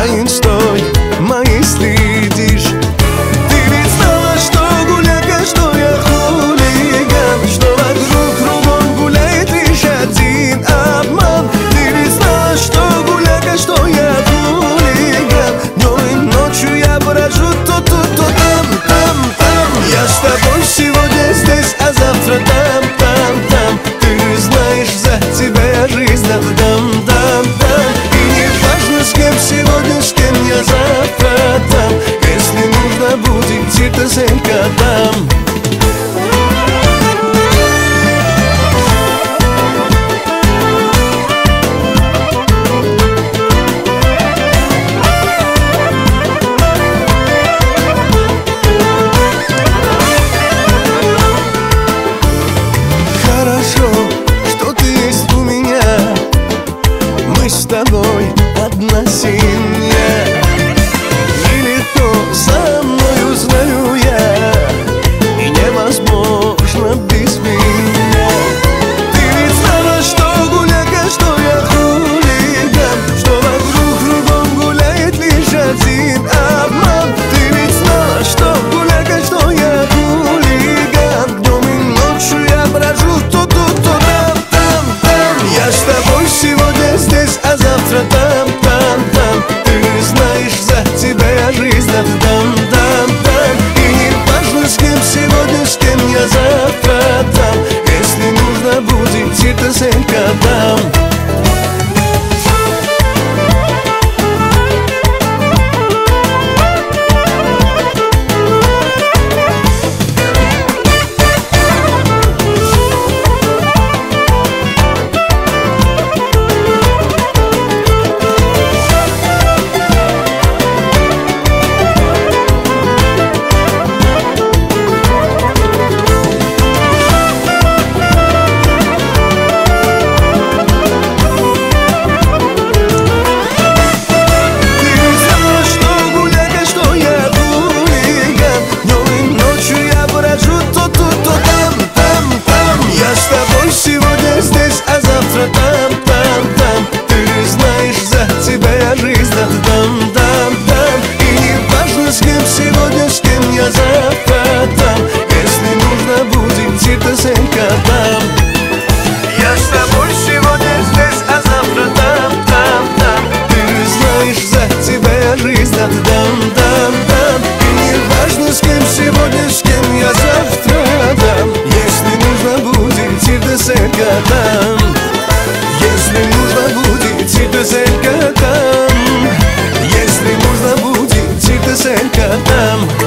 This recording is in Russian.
инстой моей следишь. Ты ведь знала, что гуляка, что я хулиган, что вокруг кругом гуляет лишь один обман. Ты ведь знала, что гуляка, что я хулиган, днем и ночью я брожу то тут, то там, там, там. Я с тобой сегодня здесь, а завтра там, там, там. Ты знаешь, за тебя я жизнь отдам, дам, дам. И не важно, с кем сегодня, с кем я завтра там. Если нужно будет, тито зенька дам. С тобой одна семья. Нелегко со мною, знаю я, и невозможно без меня. Ты ведь знала, что гуляка, что я хулиган, что вокруг кругом гуляет лишь один обман. Ты ведь знала, что гуляка, что я хулиган, днем и ночью я брожу то тут, то там, там, там. Я с тобой сегодня здесь, а завтра там, там, там. Ты знаешь, за тебя я жизнь отдам, дам, дам. И не важно, с кем сегодня, с кем я завтра там. Если нужно будет, тито зенька дам. Сегодня здесь, а завтра там, там, там. Ты знаешь, за тебя я жизнь отдам, дам, дам. И не важно, с кем сегодня, с кем я завтра там. Если нужно будет, тито зенька дам. Я с тобой сегодня здесь, а завтра там, там, там. Ты знаешь, за тебя я жизнь отдам, дам, дам. И не важно, с кем сегодня, с кем я завтра дам. Если нужно будет, тито зенька дам. Если нужно будет, тито зенька дам. Если нужно будет, тито зенька дам.